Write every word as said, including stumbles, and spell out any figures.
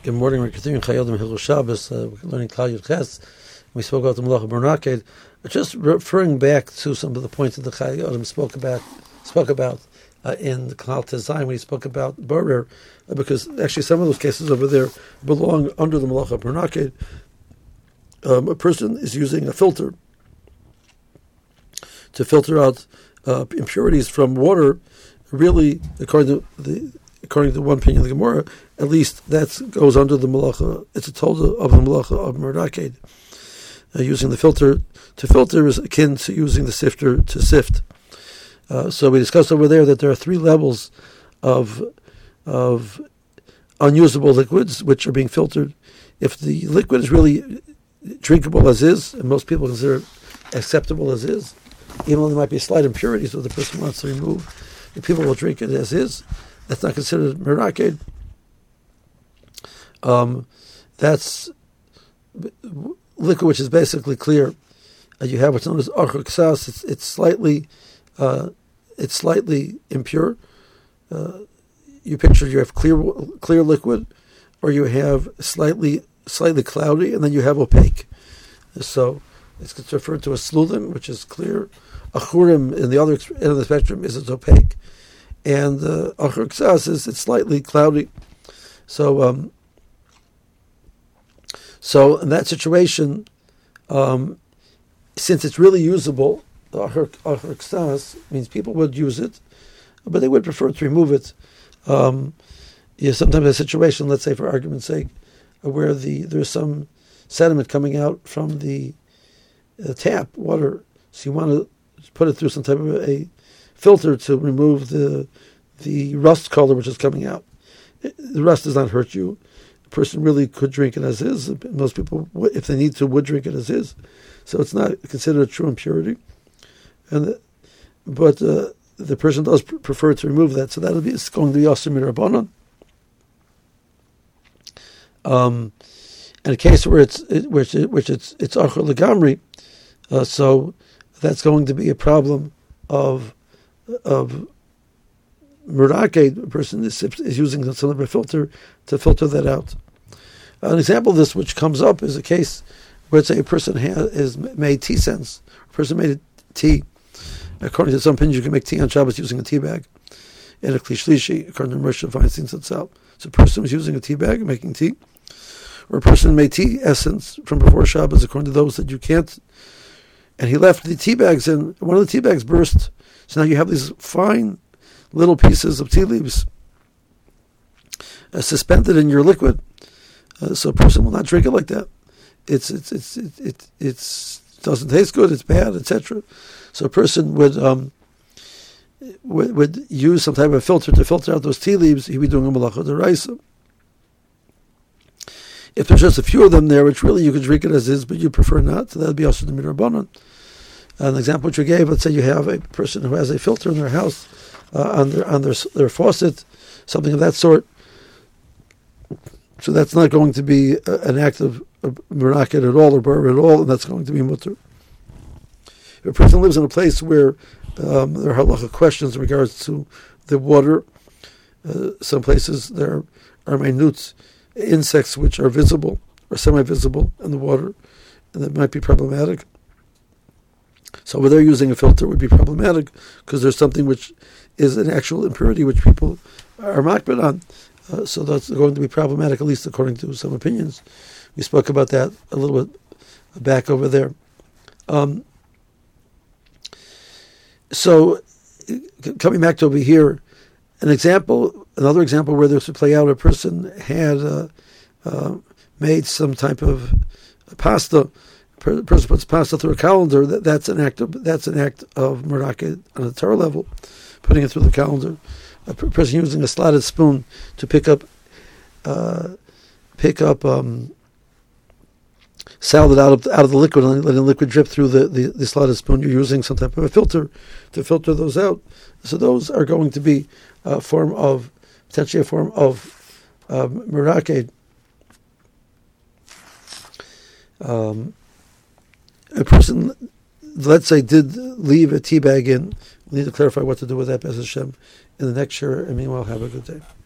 Good morning. We're continuing Chayodim Hilchos Shabbos. Uh, we're learning Klal Yud Ches. We spoke about the Malacha Bernaked. Just referring back to some of the points that the Chayodim spoke about, spoke about uh, in the Klal Tezayin when he spoke about Borer, uh, because actually some of those cases over there belong under the Malacha Bernaked. Um, a person is using a filter to filter out uh, impurities from water. Really, according to the according to one opinion of the Gemara, at least that goes under the malacha. It's a tolda of the malacha of Merdaked. Uh, using the filter to filter is akin to using the sifter to sift. Uh, so we discussed over there that there are three levels of of unusable liquids which are being filtered. If the liquid is really drinkable as is, and most people consider it acceptable as is, even though there might be slight impurities that the person wants to remove, if people will drink it as is, that's not considered meraked. Um, that's liquid which is basically clear. Uh, you have what's known as achor ksas. It's, it's slightly, uh, it's slightly impure. Uh, you picture you have clear, clear liquid, or you have slightly, slightly cloudy, and then you have opaque. So it's referred to as slulin, which is clear. Achurim in the other end of the spectrum is it's opaque. And uh, achor ksas is it's slightly cloudy. So, um, so in that situation, um, since it's really usable, the achor ksas means people would use it, but they would prefer to remove it. Um, yeah, sometimes a situation, let's say for argument's sake, where the there's some sediment coming out from the uh, tap water, so you want to put it through some type of a filter to remove the the rust color which is coming out. The rust does not hurt you. The person really could drink it as is. Most people, if they need to, would drink it as is. So it's not considered a true impurity. And but uh, the person does pr- prefer to remove that. So that'll be it's going to be Asur Mirabanan. Um, in a case where it's it, which which it's it's Achor Legamri, uh, so that's going to be a problem of of Meraked. A person is, is using some type of filter to filter that out. An example of this which comes up is a case where, say, a person has is made tea sense. A person made tea. According to some opinions, you can make tea on Shabbos using a tea bag. And a klishlishi, according to Moshe Feinstein Zatzal. So a person was using a tea bag and making tea. Or a person made tea essence from before Shabbos, according to those that you can't. And he left the tea bags in. One of the tea bags burst. So now you have these fine little pieces of tea leaves uh, suspended in your liquid. Uh, so a person will not drink it like that. It's it's it's it, it it's doesn't taste good. It's bad, et cetera. So a person would um would, would use some type of filter to filter out those tea leaves. He'd be doing a malacha d'oraisa. If there's just a few of them there, which really you could drink it as is, but you prefer not, so that would be also the midrabanan. An example which you gave, let's say you have a person who has a filter in their house uh, on their on their their faucet, something of that sort. So that's not going to be uh, an act of, of meraked at all or bar at all, and that's going to be mutter. If a person lives in a place where um, there are halacha questions in regards to the water, uh, some places there are minute insects which are visible or semi-visible in the water, and that might be problematic. So over there using a filter would be problematic because there's something which is an actual impurity which people are makbid on. Uh, so that's going to be problematic, at least according to some opinions. We spoke about that a little bit back over there. Um, so coming back to over here, an example, another example where this would play out, a person had uh, uh, made some type of pasta. A person puts pasta through a colander. That, that's an act of that's an act of meraked on a Torah level, putting it through the colander. A person using a slotted spoon to pick up uh, pick up um, salad out of out of the liquid and letting the liquid drip through the, the, the slotted spoon. You're using some type of a filter to filter those out. So those are going to be a form of potentially a form of um, meraked. Um, a person, let's say, did leave a tea bag in. We need to clarify what to do with that, B'ez Hashem, in the next year. And meanwhile, have a good day.